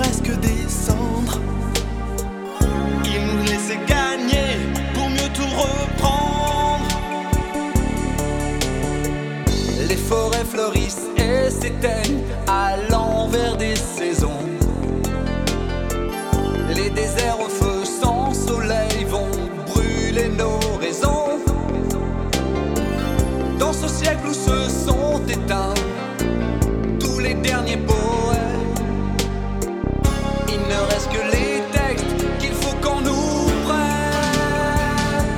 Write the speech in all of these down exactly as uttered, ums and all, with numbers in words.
presque descendre. Il nous laissait gagner pour mieux tout reprendre. Les forêts fleurissent et s'éteignent à l'envers des saisons. Les déserts au feu sans soleil vont brûler nos raisons. Dans ce siècle où se sont éteints tous les derniers poètes, il ne reste que les textes qu'il faut qu'on nous prenne.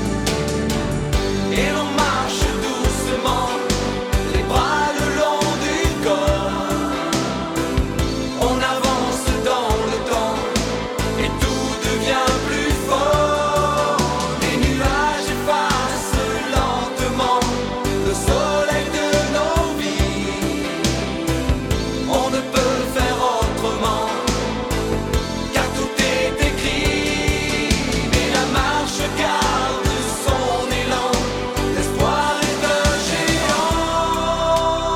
Et l'on marche doucement, les bras le long du corps. On avance dans le temps et tout devient plus fort. Les nuages effacent lentement le soleil de nos vies. On ne peut faire autrement, car tout est écrit. Mais la marche garde son élan, l'espoir est un géant.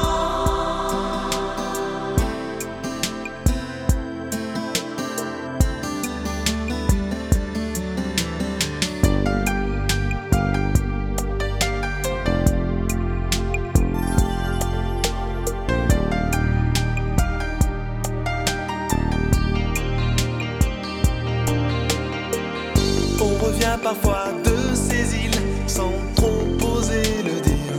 On revient parfois de ces îles sans trop oser le dire,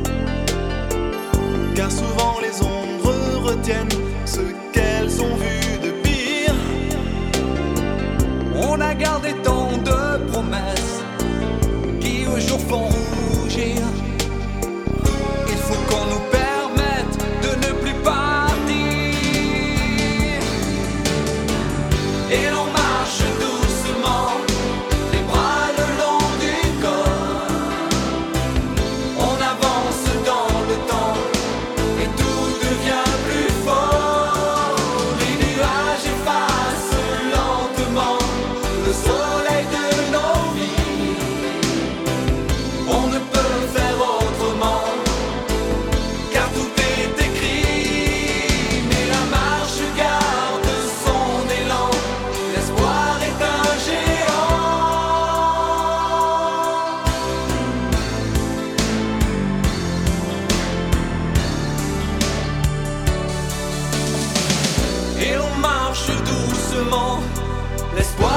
car souvent les ombres retiennent ce qu'elles ont vu de pire. On a gardé tant de promesses qui au jour font rougir. Il faut qu'on nous permette de ne plus partir. Et l'on marche doucement, les bras le long du corps. On avance dans le temps et tout devient plus fort. Les nuages effacent lentement le soleil de nos vies. On ne peut faire autrement, car tout est écrit. Mais la marche garde son élan, l'espoir est un géant. Et on marche doucement, l'espoir